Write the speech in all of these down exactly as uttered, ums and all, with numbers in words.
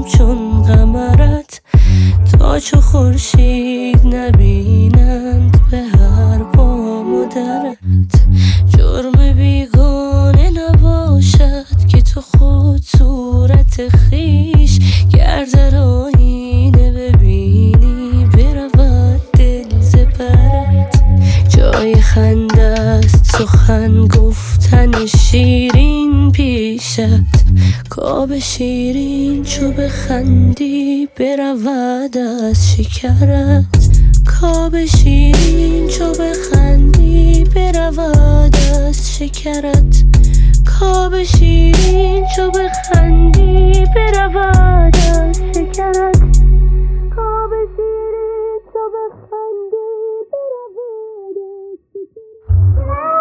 همچون قمرت، تا چو خورشید نبینند به هر بام و درت. جرم بیگانه نباشد که تو خود صورت خویش گر در آینه ببینی برود دل ز برت. جای خنده است سخن گفتن شیرین پیشت، کآب شیرین چو بخندی برود از شکرت. کآب شیرین چو بخندی برود از شکرت. کآب شیرین چو بخندی برود از شکرت. کآب شیرین چو بخندی برود از شکرت.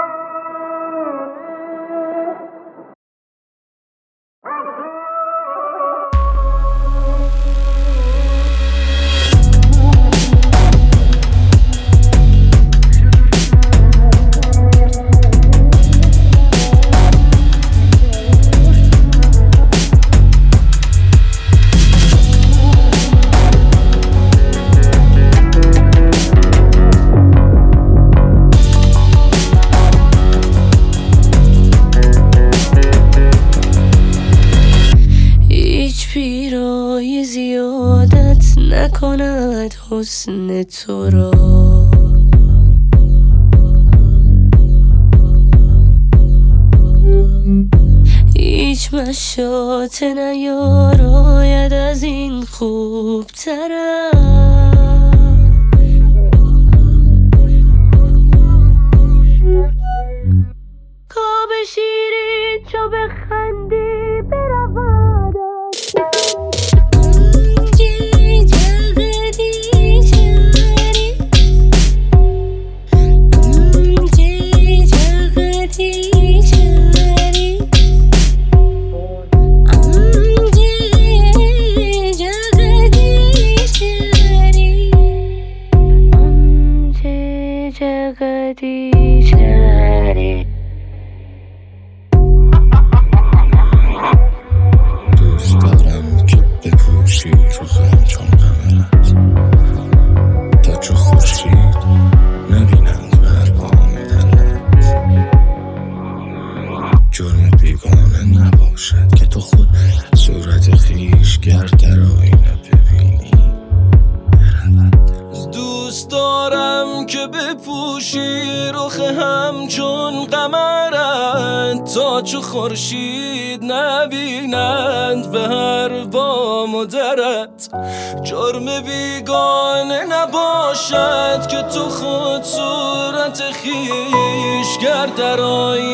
پیرای زیادت نکند حسن تو را، هیچ مشاطه نیاراید از این خوبترت. کآب شیرین چو بخندی برود جگدیشاری. دوست دارم که بپوشی رخ همچون قمرت، تا چو خورشید نبینند بر بام درت. جرم بیگانه نباشد که تو خود صورت خویش گر در آینه ببینی برود. دوست دارم که بپوشی رخ همچون قمرت، تا چو خورشید نبینند به هر بام و درت. جرم بیگانه نباشد که تو خود صورت خویش گر در آینه